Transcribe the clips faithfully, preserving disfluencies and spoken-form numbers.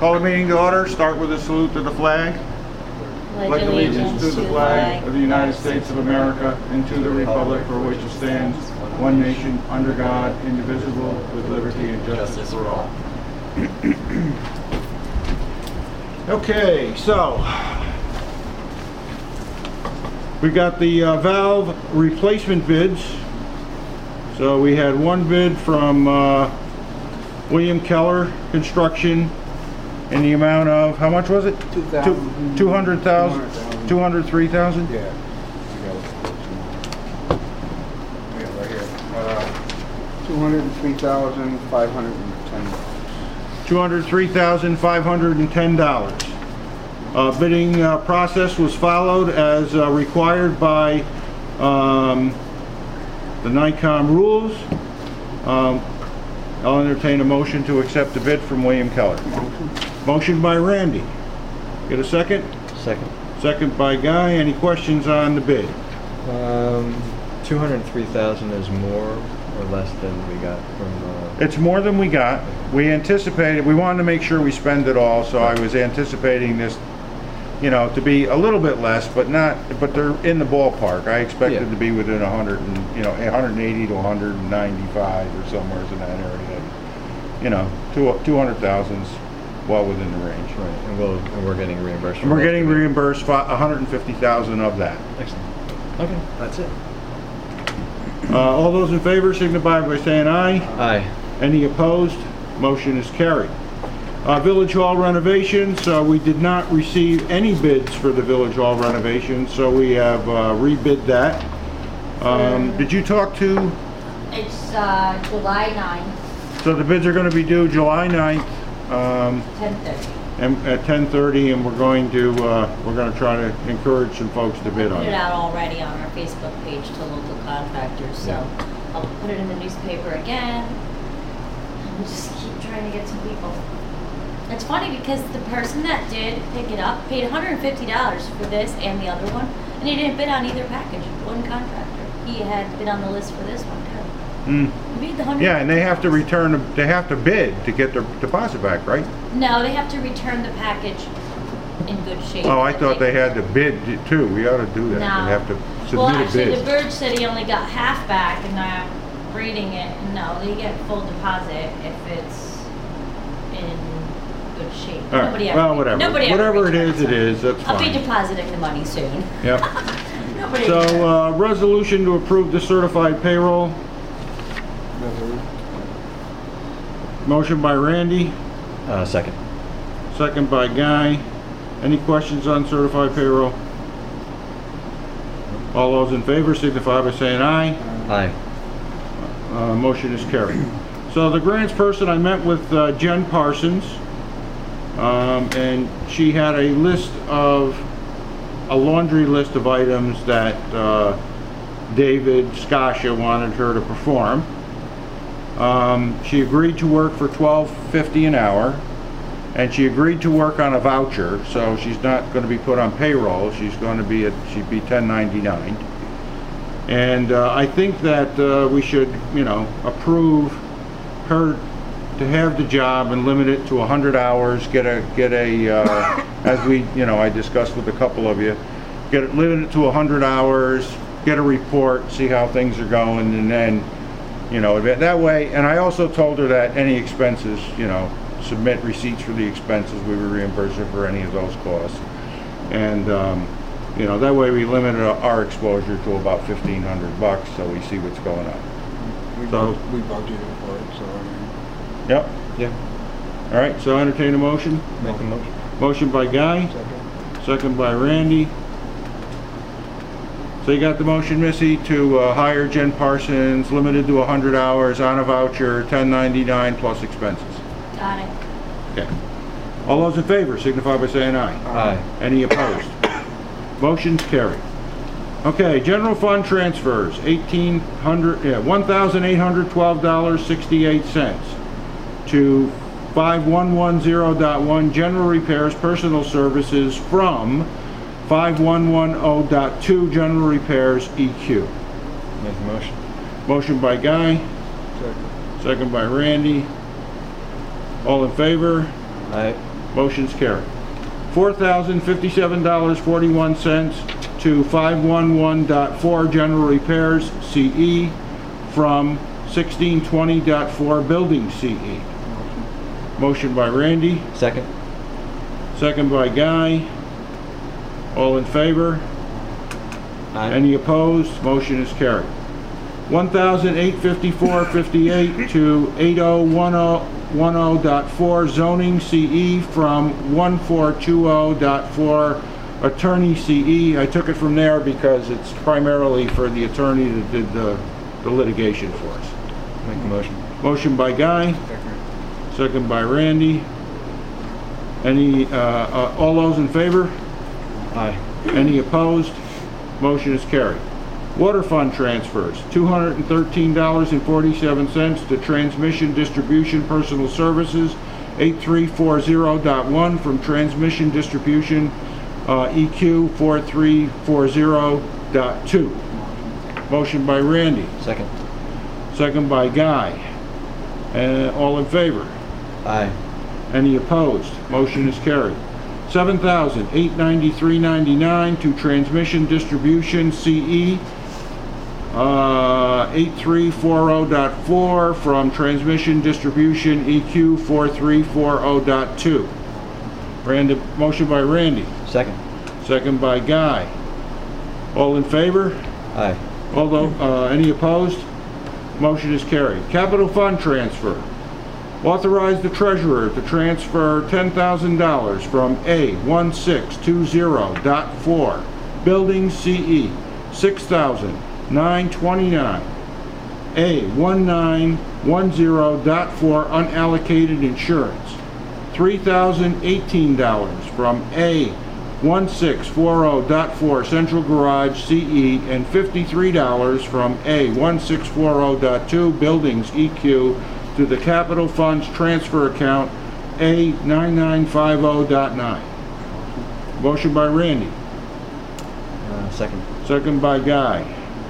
Call the meeting to order. Start with a salute to the flag. Pledge allegiance to the flag of the United States of America and to the republic for which it stands, one nation, under God, indivisible, with liberty and justice for all. Okay, so we got the uh, valve replacement bids. So we had one bid from uh, William Keller Construction in the amount of, how much was it? two hundred thousand dollars. two hundred three thousand dollars? Yeah. Yeah, right here. Uh, two hundred three thousand five hundred ten dollars. two hundred three thousand five hundred ten dollars. Uh, bidding uh, process was followed as uh, required by um, the NICOM rules. Um, I'll entertain a motion to accept the bid from William Keller. Motion. Motion by Randy. Get a second? Second. Second by Guy. Any questions on the bid? Um, two hundred three thousand is more or less than we got from. Uh, It's more than we got. We anticipated. We wanted to make sure we spend it all, so I was anticipating this, you know, to be a little bit less, but not. But they're in the ballpark. I expected Yeah. to be within a hundred and you know, one eighty to one ninety-five or somewhere in that area. You know, two two hundred thousand's well within the range. right, and, we'll, and we're getting reimbursed. And we're getting reimbursed one hundred fifty thousand of that. Excellent. Okay, that's it. Uh, all those in favor signify by saying aye. Aye. Any opposed? Motion is carried. Uh, Village Hall renovations, uh, we did not receive any bids for the Village Hall renovations, so we have uh, rebid that. Um, did you talk to, It's uh, July ninth, so the bids are going to be due July ninth um, ten thirty. and at ten thirty, and we're going to uh, we're going to try to encourage some folks to bid on Put it it. out already on our Facebook page to local contractors, so Yeah. I'll put it in the newspaper again. And we'll just keep trying to get some people. It's funny because the person that did pick it up paid one hundred fifty dollars for this and the other one, and he didn't bid on either package. One contractor. He had bid on the list for this one too. Mm. He paid the one hundred. Yeah, and they have to return, they have to bid to get their deposit back, right? No, they have to return the package in good shape. Oh, I that thought they they had to bid too. We ought to do that. No. They have to submit Well, a actually, bid. the Verge said he only got half back, and I'm reading it. No, they get full deposit if it's in good shape. All right. Nobody ever, Well, whatever. Nobody ever Whatever it returns is, it them. is. That's I'll be fine. depositing the money soon. Yep. Nobody. So, uh, resolution to approve the certified payroll. Motion by Randy, Uh, second. second by Guy. Any questions on certified payroll? All those in favor signify by saying aye. Aye. Uh, motion is carried. So the grants person, I met with uh, Jen Parsons, um, and she had a list of, a laundry list of items that uh, David Skasha wanted her to perform. Um, she agreed to work for twelve fifty an hour, and she agreed to work on a voucher, so she's not going to be put on payroll. She's going to be at, she'd be ten ninety-nine. And uh, I think that uh, we should, you know, approve her to have the job and limit it to one hundred hours. Get a get a uh, as we, you know, I discussed with a couple of you, get it limit it to one hundred hours. Get a report, see how things are going, and then, you know, that way. And I also told her that any expenses, you know, submit receipts for the expenses. We would reimburse her for any of those costs, and um, you know, that way we limit our exposure to about fifteen hundred bucks, so we see what's going on. We, So- bu- we budgeted for it, so I mean. Yep. Yeah. All right. So entertain a motion. Make a motion. Motion by Guy, Second. second by Randy. So you got the motion, Missy, to uh, hire Jen Parsons, limited to one hundred hours on a voucher, ten ninety-nine plus expenses. Got it. Okay. All those in favor signify by saying aye. Aye. Any opposed? Motion's carried. Okay, general fund transfers, eighteen hundred, yeah, one thousand eight hundred twelve dollars and sixty-eight cents to five one one zero point one general repairs personal services from five one one zero point two general repairs E Q. Make the motion. Motion by Guy, Second. second by Randy. All in favor? Aye. Motion's carried. four thousand fifty-seven dollars and forty-one cents to five one one point four General Repairs C E from sixteen twenty point four Building C E. Motion by Randy, Second. second by Guy. All in favor? Aye. Any opposed? Motion is carried. one thousand eight hundred fifty-four dollars and fifty-eight cents to eighty ten point four Zoning C E from fourteen twenty point four Attorney C E. I took it from there because it's primarily for the attorney that did the, the litigation for us. Make the motion. Motion by Guy, Second. second by Randy. Any, uh, uh, all those in favor? Aye. Any opposed? Motion is carried. Water fund transfers, two hundred thirteen dollars and forty-seven cents to Transmission Distribution Personal Services, eight three four zero point one from Transmission Distribution uh, E Q four three four zero point two. Motion by Randy, Second. second by Guy. Uh, all in favor? Aye. Any opposed? Motion is carried. seven thousand eight hundred ninety-three dollars and ninety-nine cents to Transmission Distribution C E uh, eight three four zero point four from Transmission Distribution E Q four three four zero point two. Randy, motion by Randy, Second. second by Guy. All in favor? Aye. Although, uh, any opposed? Motion is carried. Capital Fund transfer. Authorize the treasurer to transfer ten thousand dollars from A one six two zero point four Building C E six thousand nine hundred twenty-nine dollars, A one nine one zero point four unallocated insurance, three thousand eighteen dollars from A one six four zero point four Central Garage C E and fifty-three dollars from A one six four zero point two Buildings E Q to the Capital Funds transfer account A nine nine five zero point nine. Motion by Randy, Uh, second. second by Guy.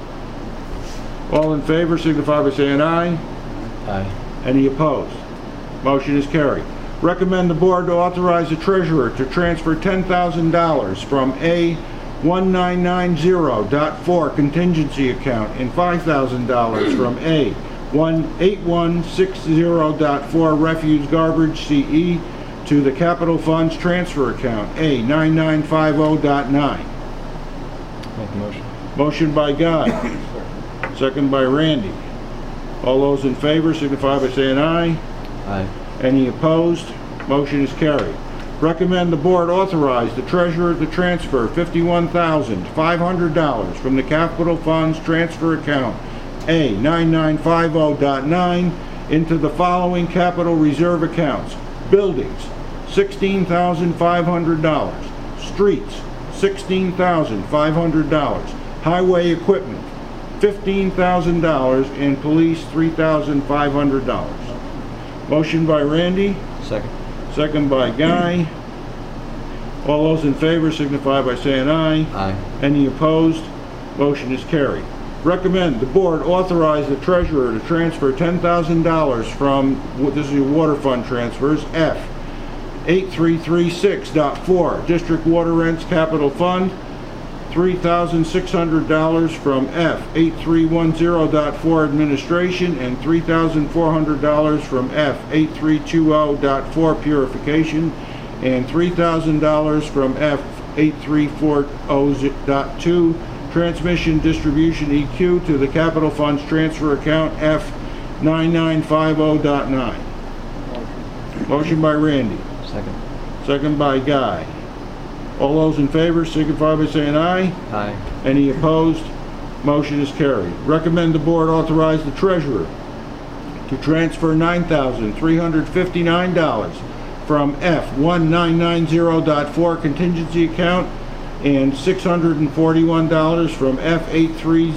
All in favor signify by saying aye. Aye. Any opposed? Motion is carried. Recommend the board to authorize the treasurer to transfer ten thousand dollars from A one nine nine zero point four contingency account and five thousand dollars from A one eight one six zero point four refuse garbage C E to the Capital Funds transfer account A nine nine five zero point nine. Make the motion. Motion by Guy, second by Randy. All those in favor signify by saying aye. Aye. Any opposed? Motion is carried. Recommend the board authorize the treasurer to transfer fifty-one thousand five hundred dollars from the Capital Funds transfer account A nine nine five zero point nine into the following capital reserve accounts. Buildings, sixteen thousand five hundred dollars. Streets, sixteen thousand five hundred dollars. Highway equipment, fifteen thousand dollars. And police, three thousand five hundred dollars. Motion by Randy, Second. second by Guy. All those in favor signify by saying aye. Aye. Any opposed? Motion is carried. Recommend the board authorize the treasurer to transfer ten thousand dollars from, this is your water fund transfers, F eight three three six point four District Water Rents Capital Fund, three thousand six hundred dollars from F eight three one zero point four Administration, and three thousand four hundred dollars from F eight three two zero point four Purification, and three thousand dollars from F eight three four zero point two Transmission Distribution E Q to the Capital Funds transfer account F nine nine five zero point nine. Motion by Randy, Second. second by Guy. All those in favor signify by saying aye. Aye. Any opposed? Motion is carried. Recommend the board authorize the treasurer to transfer nine thousand three hundred fifty-nine dollars from F one nine nine zero point four contingency account and six hundred forty-one dollars from F eight three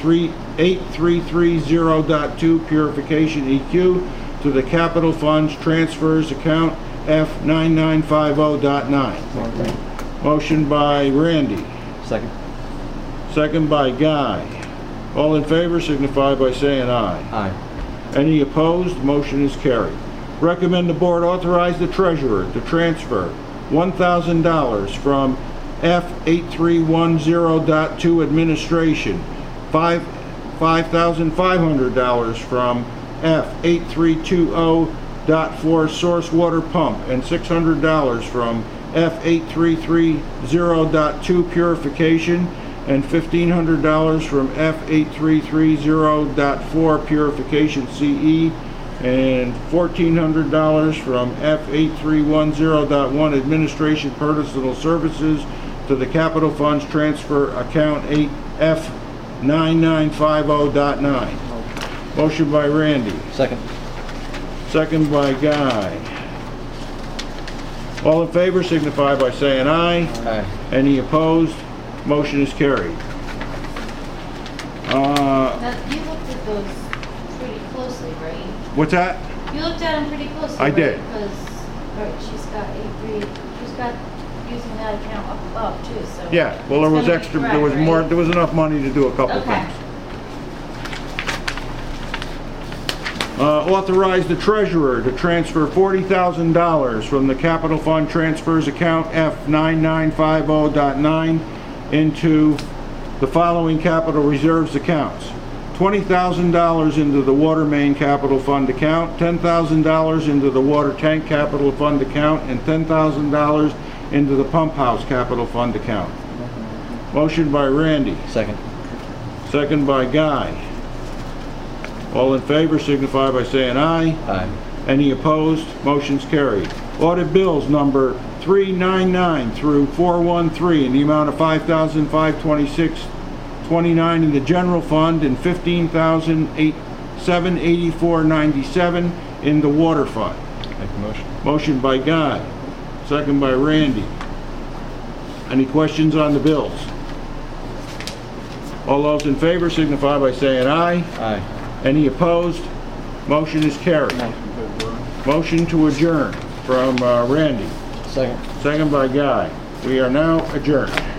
three zero point two Purification E Q to the Capital Funds transfers account F nine nine five zero point nine. Motion by Randy, Second. second by Guy. All in favor signify by saying aye. Aye. Any opposed? Motion is carried. Recommend the board authorize the treasurer to transfer one thousand dollars from F eight three one zero point two administration, five thousand five hundred dollars from F eight three two zero point four source water pump, and six hundred dollars from F eight three three zero point two purification, and fifteen hundred dollars from F eight three three zero point four purification C E, and fourteen hundred dollars from F eight three one zero point one administration personal services to the capital funds transfer account eight F nine nine five zero point nine. Motion by Randy, Second. second by Guy. All in favor signify by saying aye. Aye. Any opposed? Motion is carried. Uh, Now, you looked at those pretty closely, right? what's that? You looked at them pretty closely, I right? did. Because, right, she's got eight three, she's got using that account up above too, so. Yeah, well, there it's was gonna be extra, there correct, was more, right? there was enough money to do a couple Okay. things. Uh, authorize the treasurer to transfer forty thousand dollars from the capital fund transfers account F nine nine five zero point nine into the following capital reserves accounts. twenty thousand dollars into the water main capital fund account, ten thousand dollars into the water tank capital fund account, and ten thousand dollars into the pump house capital fund account. Motion by Randy, Second. second by Guy. All in favor signify by saying aye. Aye. Any opposed? Motion's carried. Audit bills number three ninety-nine through four thirteen in the amount of five thousand five hundred twenty-six dollars and twenty-nine cents in the general fund and fifteen thousand seven hundred eighty-four dollars and ninety-seven cents in the water fund. Make the motion. Motion by Guy, second by Randy. Any questions on the bills? All those in favor signify by saying aye. Aye. Any opposed? Motion is carried. Motion to adjourn. Motion to adjourn from uh, Randy, Second. second by Guy. We are now adjourned.